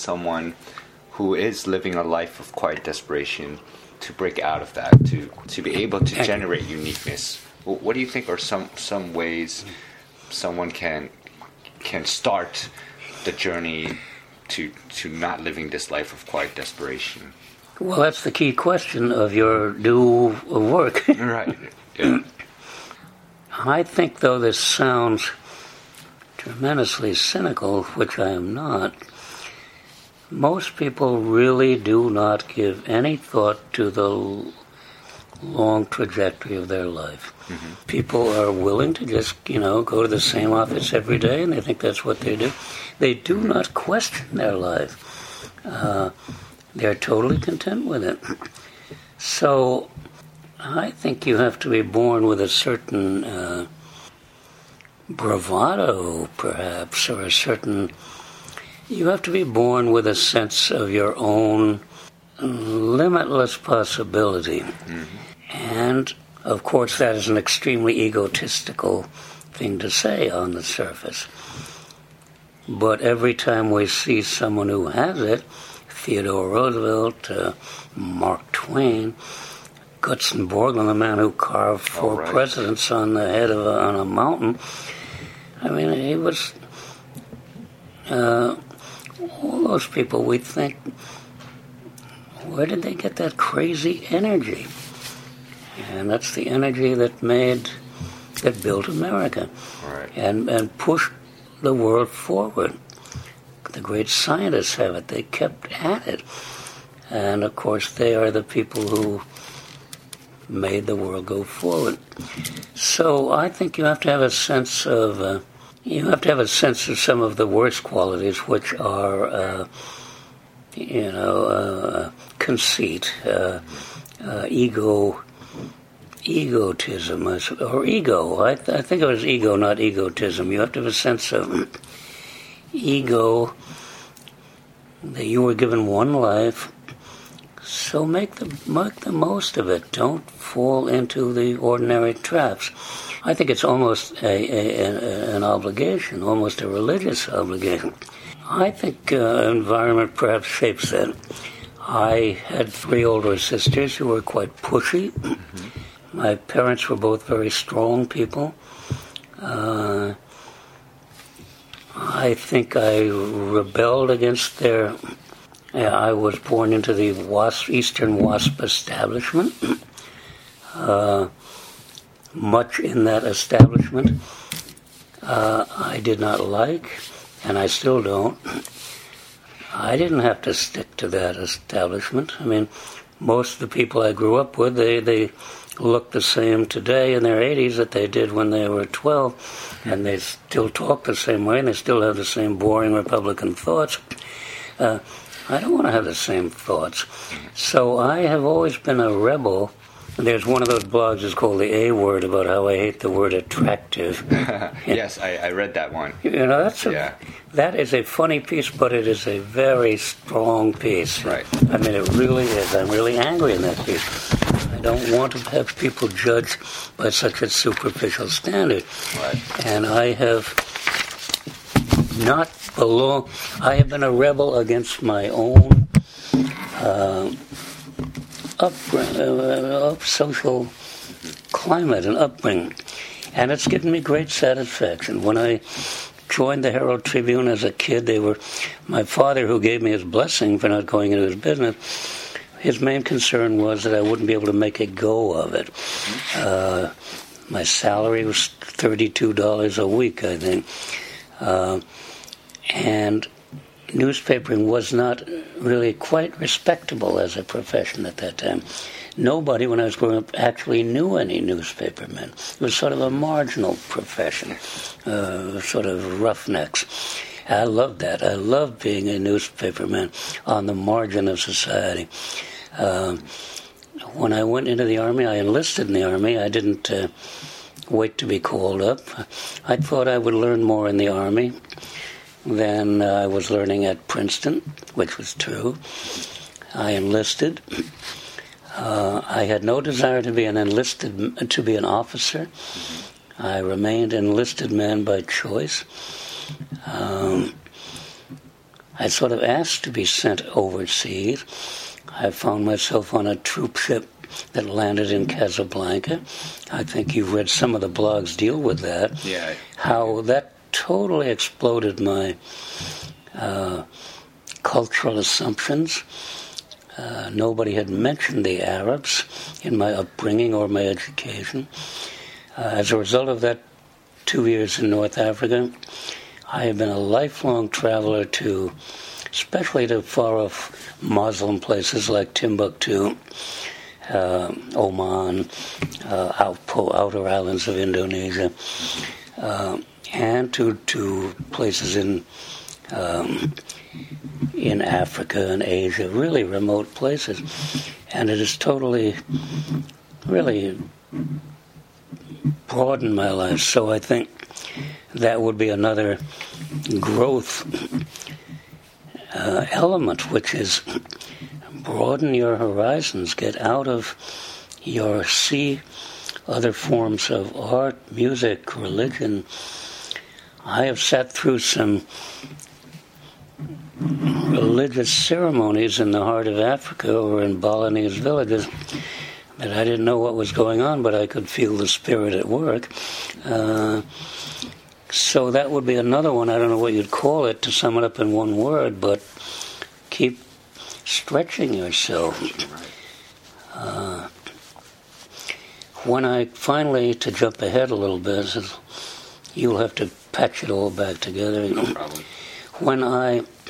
someone who is living a life of quiet desperation to break out of that, to be able to generate uniqueness? What do you think are some ways someone can start the journey to not living this life of quiet desperation? Well, that's the key question of your new work. Right. Yeah. I think, though this sounds tremendously cynical, which I am not, most people really do not give any thought to the long trajectory of their life. Mm-hmm. People are willing to just, go to the same office every day, and they think that's what they do. They do not question their life. They're totally content with it. So I think you have to be born with a certain bravado, perhaps, or you have to be born with a sense of your own limitless possibility. Mm-hmm. And, of course, that is an extremely egotistical thing to say on the surface. But every time we see someone who has it, Theodore Roosevelt, Mark Twain, Gutzon Borglum, the man who carved four presidents on the head of on a mountain. I mean, he was... all those people, we think, where did they get that crazy energy? And that's the energy that built America, and pushed the world forward. The great scientists have it. They kept at it. And, of course, they are the people who made the world go forward. So I think you have to have a sense of... some of the worst qualities, which are, conceit, egotism, or ego. I think it was ego, not egotism. You have to have a sense of ego, that you were given one life, so make the most of it. Don't fall into the ordinary traps. I think it's almost an obligation, almost a religious obligation. I think environment perhaps shapes that. I had 3 older sisters who were quite pushy. Mm-hmm. My parents were both very strong people. I think I rebelled against their... I was born into the Eastern WASP establishment. Much in that establishment I did not like, and I still don't. I didn't have to stick to that establishment. I mean, most of the people I grew up with, they look the same today in their 80s that they did when they were 12, and they still talk the same way, and they still have the same boring Republican thoughts. I don't want to have the same thoughts. So I have always been a rebel. There's one of those blogs is called The A Word, about how I hate the word attractive. Yes, I read that one. That is a funny piece, but it is a very strong piece. Right. I mean, it really is. I'm really angry in that piece. I don't want to have people judged by such a superficial standard. Right. And I have I have been a rebel against my own social climate and upbringing. And it's given me great satisfaction. When I joined the Herald Tribune as a kid, my father, who gave me his blessing for not going into his business, his main concern was that I wouldn't be able to make a go of it. My salary was $32 a week, I think. And newspapering was not really quite respectable as a profession at that time. Nobody, when I was growing up, actually knew any newspapermen. It was sort of a marginal profession, sort of roughnecks. I loved that. I loved being a newspaperman on the margin of society. When I went into the Army, I enlisted in the Army. I didn't wait to be called up. I thought I would learn more in the Army than I was learning at Princeton, which was true. I enlisted. I had no desire to be an officer. I remained an enlisted man by choice. I sort of asked to be sent overseas. I found myself on a troop ship that landed in Casablanca. I think you've read some of the blogs deal with that. Yeah. How that totally exploded my cultural assumptions. Nobody had mentioned the Arabs in my upbringing or my education. As a result of that 2 years in North Africa, I have been a lifelong traveler especially to far-off Muslim places like Timbuktu, Oman, outer islands of Indonesia, and to places in Africa and Asia, really remote places. And it has totally, really broadened my life. So I think that would be another growth element, which is broaden your horizons, get out of see other forms of art, music, religion. I have sat through some religious ceremonies in the heart of Africa or in Balinese villages, but I didn't know what was going on, but I could feel the spirit at work. So that would be another one. I don't know what you'd call it to sum it up in one word, but keep stretching yourself. When I finally, to jump ahead a little bit, you'll have to patch it all back together. No problem. When I